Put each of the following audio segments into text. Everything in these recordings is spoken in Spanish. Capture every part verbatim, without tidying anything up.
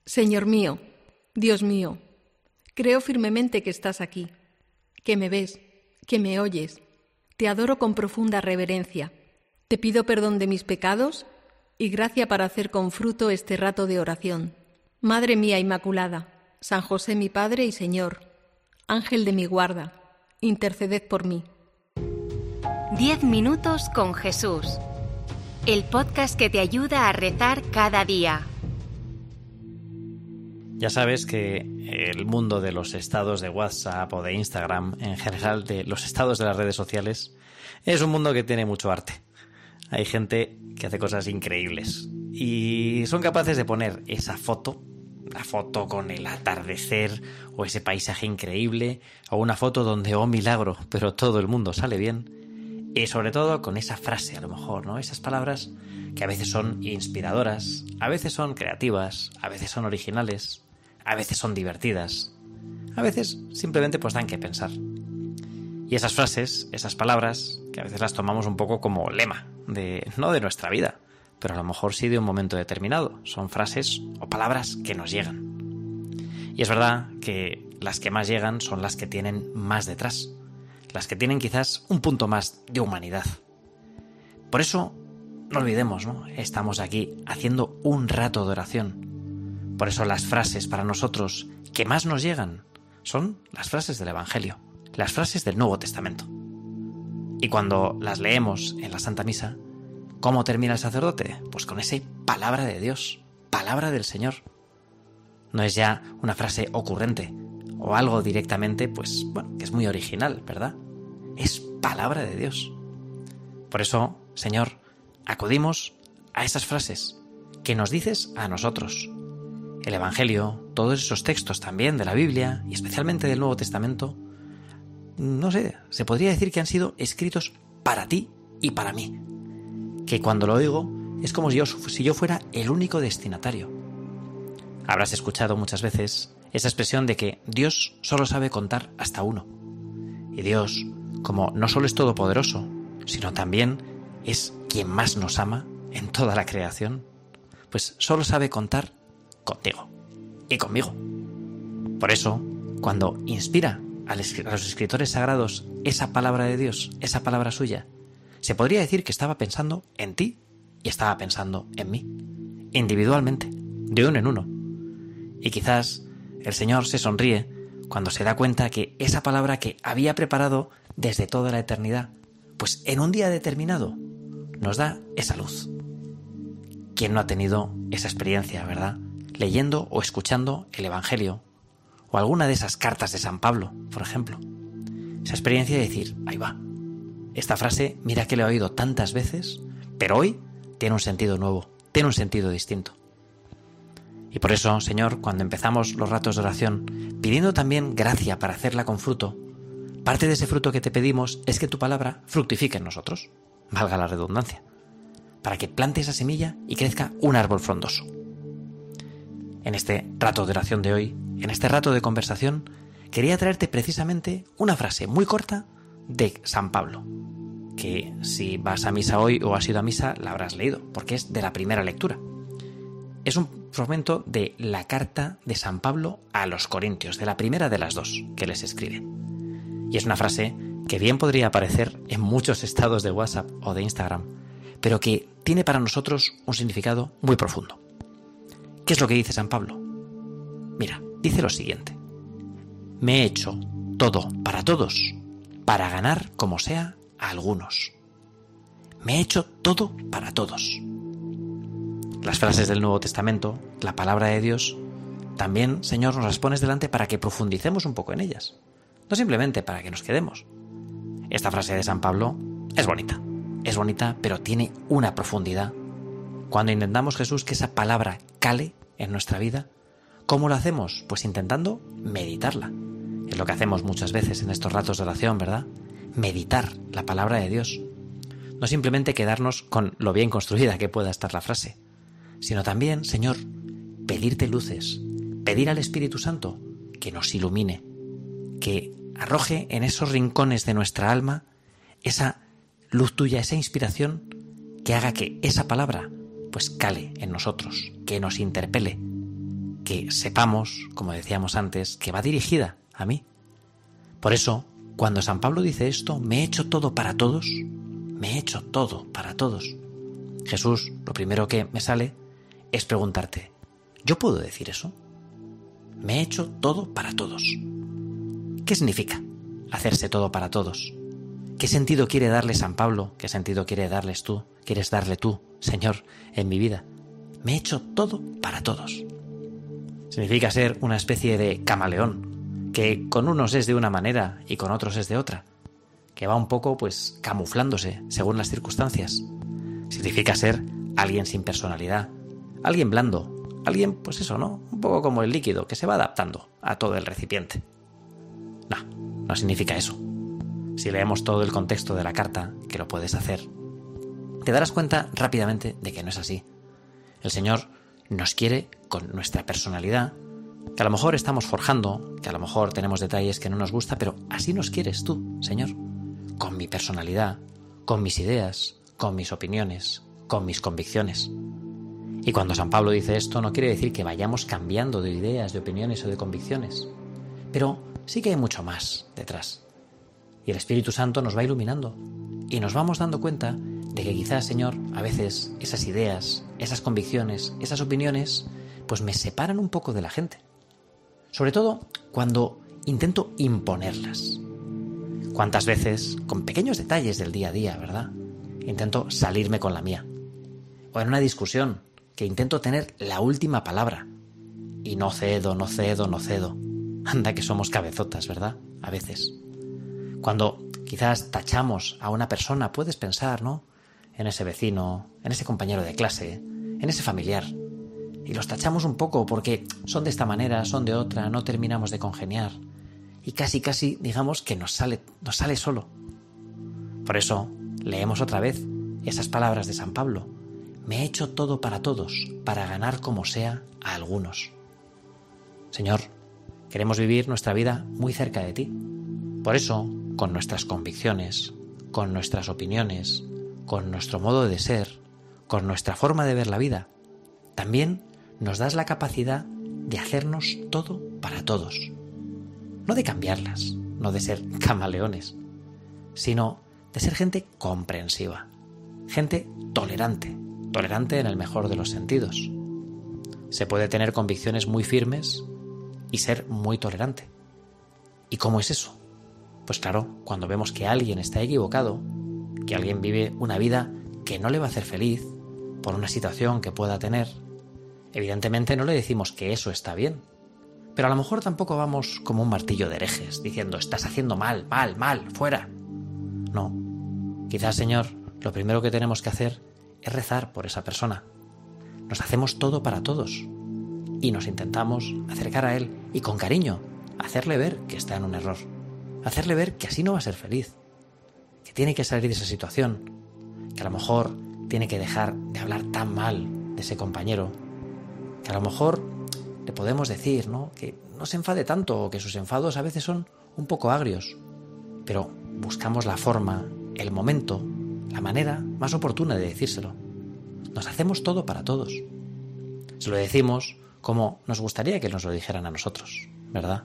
Señor mío, Dios mío, creo firmemente que estás aquí, que me ves, que me oyes. Te adoro con profunda reverencia. Te pido perdón de mis pecados y gracia para hacer con fruto este rato de oración. Madre mía Inmaculada, San José mi Padre y Señor, Ángel de mi guarda, interceded por mí. Diez minutos con Jesús. El podcast que te ayuda a rezar cada día. Ya sabes que el mundo de los estados de WhatsApp o de Instagram, en general de los estados de las redes sociales, es un mundo que tiene mucho arte. Hay gente que hace cosas increíbles y son capaces de poner esa foto, la foto con el atardecer o ese paisaje increíble, o una foto donde, oh milagro, pero todo el mundo sale bien, y sobre todo con esa frase, a lo mejor, ¿no? Esas palabras que a veces son inspiradoras, a veces son creativas, a veces son originales, a veces son divertidas, a veces simplemente pues dan que pensar. Y esas frases, esas palabras, que a veces las tomamos un poco como lema, de no de nuestra vida, pero a lo mejor sí de un momento determinado. Son frases o palabras que nos llegan. Y es verdad que las que más llegan son las que tienen más detrás, las que tienen quizás un punto más de humanidad. Por eso, no olvidemos, ¿no? Estamos aquí haciendo un rato de oración. Por eso las frases para nosotros que más nos llegan son las frases del Evangelio, las frases del Nuevo Testamento. Y cuando las leemos en la Santa Misa, ¿cómo termina el sacerdote? Pues con esa palabra de Dios, palabra del Señor. No es ya una frase ocurrente o algo directamente, pues, bueno, que es muy original, ¿verdad? Es palabra de Dios. Por eso, Señor, acudimos a esas frases que nos dices a nosotros. El Evangelio, todos esos textos también de la Biblia y especialmente del Nuevo Testamento, no sé, se podría decir que han sido escritos para ti y para mí. Que cuando lo oigo es como si yo, si yo fuera el único destinatario. Habrás escuchado muchas veces esa expresión de que Dios solo sabe contar hasta uno. Y Dios, como no solo es todopoderoso, sino también es quien más nos ama en toda la creación, pues solo sabe contar contigo y conmigo. Por eso, cuando inspira a los escritores sagrados esa palabra de Dios, esa palabra suya, se podría decir que estaba pensando en ti y estaba pensando en mí, individualmente, de uno en uno. Y quizás el Señor se sonríe cuando se da cuenta que esa palabra que había preparado desde toda la eternidad, pues en un día determinado nos da esa luz. ¿Quién no ha tenido esa experiencia, verdad? Leyendo o escuchando el Evangelio o alguna de esas cartas de San Pablo, por ejemplo. Esa experiencia de decir, ahí va, esta frase, mira que la he oído tantas veces, pero hoy tiene un sentido nuevo, tiene un sentido distinto. Y por eso, Señor, cuando empezamos los ratos de oración, pidiendo también gracia para hacerla con fruto, parte de ese fruto que te pedimos es que tu palabra fructifique en nosotros, valga la redundancia, para que plante esa semilla y crezca un árbol frondoso. En este rato de oración de hoy, en este rato de conversación, quería traerte precisamente una frase muy corta de San Pablo, que si vas a misa hoy o has ido a misa la habrás leído, porque es de la primera lectura. Es un fragmento de la carta de San Pablo a los Corintios, de la primera de las dos que les escribe. Y es una frase que bien podría aparecer en muchos estados de WhatsApp o de Instagram, pero que tiene para nosotros un significado muy profundo. ¿Qué es lo que dice San Pablo? Mira, dice lo siguiente: me he hecho todo para todos, para ganar como sea a algunos. Me he hecho todo para todos. Las frases del Nuevo Testamento, la palabra de Dios, también, Señor, nos las pones delante para que profundicemos un poco en ellas, no simplemente para que nos quedemos. Esta frase de San Pablo es bonita, es bonita, pero tiene una profundidad. Cuando intentamos, Jesús, que esa palabra cale en nuestra vida, ¿cómo lo hacemos? Pues intentando meditarla. Es lo que hacemos muchas veces en estos ratos de oración, ¿verdad? Meditar la palabra de Dios. No simplemente quedarnos con lo bien construida que pueda estar la frase, sino también, Señor, pedirte luces, pedir al Espíritu Santo que nos ilumine, que arroje en esos rincones de nuestra alma esa luz tuya, esa inspiración que haga que esa palabra pues cale en nosotros, que nos interpele, que sepamos, como decíamos antes, que va dirigida a mí. Por eso, cuando San Pablo dice esto, me he hecho todo para todos, me he hecho todo para todos. Jesús, lo primero que me sale es preguntarte, ¿yo puedo decir eso? Me he hecho todo para todos. ¿Qué significa hacerse todo para todos? ¿Qué sentido quiere darle San Pablo? ¿Qué sentido quiere darles tú? ¿Quieres darle tú, Señor, en mi vida? Me he hecho todo para todos. Significa ser una especie de camaleón, que con unos es de una manera y con otros es de otra, que va un poco, pues, camuflándose según las circunstancias. Significa ser alguien sin personalidad, alguien blando, alguien, pues eso, ¿no? Un poco como el líquido, que se va adaptando a todo el recipiente. No, no significa eso. Si leemos todo el contexto de la carta, que lo puedes hacer, te darás cuenta rápidamente de que no es así. El Señor nos quiere con nuestra personalidad, que a lo mejor estamos forjando, que a lo mejor tenemos detalles que no nos gusta, pero así nos quieres tú, Señor, con mi personalidad, con mis ideas, con mis opiniones, con mis convicciones. Y cuando San Pablo dice esto, no quiere decir que vayamos cambiando de ideas, de opiniones o de convicciones, pero sí que hay mucho más detrás. Y el Espíritu Santo nos va iluminando y nos vamos dando cuenta de que quizás, Señor, a veces esas ideas, esas convicciones, esas opiniones, pues me separan un poco de la gente. Sobre todo cuando intento imponerlas. ¿Cuántas veces, con pequeños detalles del día a día, verdad, intento salirme con la mía? O en una discusión, que intento tener la última palabra. Y no cedo, no cedo, no cedo. Anda que somos cabezotas, ¿verdad? A veces. Cuando quizás tachamos a una persona, puedes pensar, ¿no? En ese vecino, en ese compañero de clase, en ese familiar. Y los tachamos un poco porque son de esta manera, son de otra, no terminamos de congeniar. Y casi, casi, digamos que nos sale, nos sale solo. Por eso, leemos otra vez esas palabras de San Pablo. Me he hecho todo para todos, para ganar como sea a algunos. Señor, queremos vivir nuestra vida muy cerca de ti. Por eso, con nuestras convicciones, con nuestras opiniones, con nuestro modo de ser, con nuestra forma de ver la vida, también nos das la capacidad de hacernos todo para todos. No de cambiarlas, no de ser camaleones, sino de ser gente comprensiva, gente tolerante, tolerante en el mejor de los sentidos. Se puede tener convicciones muy firmes y ser muy tolerante. ¿Y cómo es eso? Pues claro, cuando vemos que alguien está equivocado, que alguien vive una vida que no le va a hacer feliz por una situación que pueda tener, evidentemente no le decimos que eso está bien, pero a lo mejor tampoco vamos como un martillo de herejes diciendo estás haciendo mal, mal, mal, fuera. No, quizás, Señor, lo primero que tenemos que hacer es rezar por esa persona. Nos hacemos todo para todos y nos intentamos acercar a él y con cariño hacerle ver que está en un error, hacerle ver que así no va a ser feliz, que tiene que salir de esa situación, que a lo mejor tiene que dejar de hablar tan mal de ese compañero, que a lo mejor le podemos decir, ¿no?, que no se enfade tanto o que sus enfados a veces son un poco agrios, pero buscamos la forma, el momento, la manera más oportuna de decírselo. Nos hacemos todo para todos. Se lo decimos como nos gustaría que nos lo dijeran a nosotros, ¿verdad?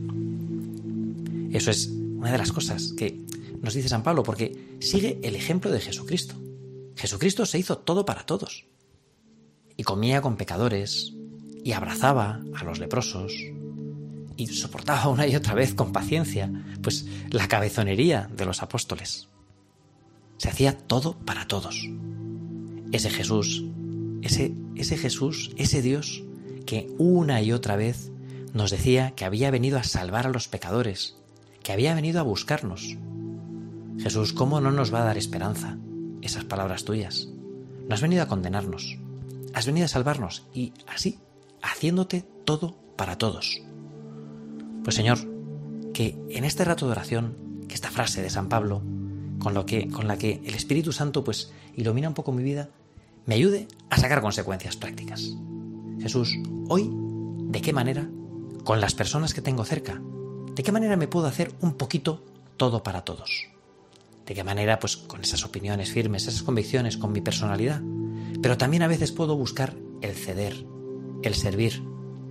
Eso es una de las cosas que nos dice San Pablo, porque sigue el ejemplo de Jesucristo. Jesucristo se hizo todo para todos. Y comía con pecadores, y abrazaba a los leprosos, y soportaba una y otra vez con paciencia, pues la cabezonería de los apóstoles. Se hacía todo para todos. Ese Jesús, ese, ese Jesús, ese Dios que una y otra vez nos decía que había venido a salvar a los pecadores, que había venido a buscarnos. Jesús, ¿cómo no nos va a dar esperanza esas palabras tuyas? No has venido a condenarnos, has venido a salvarnos y así, haciéndote todo para todos. Pues Señor, que en este rato de oración, que esta frase de San Pablo, con, lo que, con la que el Espíritu Santo pues ilumina un poco mi vida, me ayude a sacar consecuencias prácticas. Jesús, hoy, ¿de qué manera, con las personas que tengo cerca, de qué manera me puedo hacer un poquito todo para todos? ¿De qué manera, pues con esas opiniones firmes, esas convicciones, con mi personalidad? Pero también a veces puedo buscar el ceder, el servir,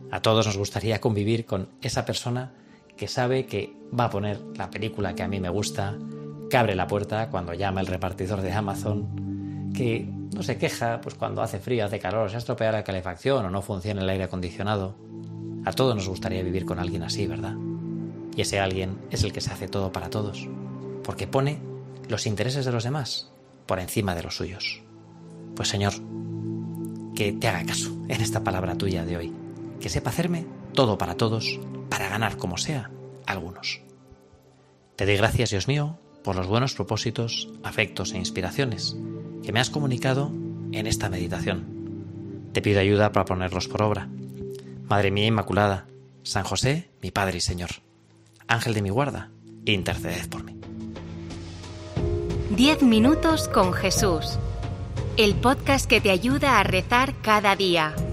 A todos nos gustaría convivir con esa persona que sabe que va a poner la película que a mí me gusta, que abre la puerta cuando llama el repartidor de Amazon, que no se queja pues cuando hace frío, hace calor, se ha estropeado la calefacción o no funciona el aire acondicionado. A todos nos gustaría vivir con alguien así, ¿verdad? Y ese alguien es el que se hace todo para todos, porque pone los intereses de los demás por encima de los suyos. Pues Señor, que te haga caso en esta palabra tuya de hoy, que sepa hacerme todo para todos, para ganar como sea algunos. Te doy gracias, Dios mío, por los buenos propósitos, afectos e inspiraciones que me has comunicado en esta meditación. Te pido ayuda para ponerlos por obra. Madre mía Inmaculada, San José, mi Padre y Señor, Ángel de mi guarda, interceded por mí. Diez minutos con Jesús. El podcast que te ayuda a rezar cada día.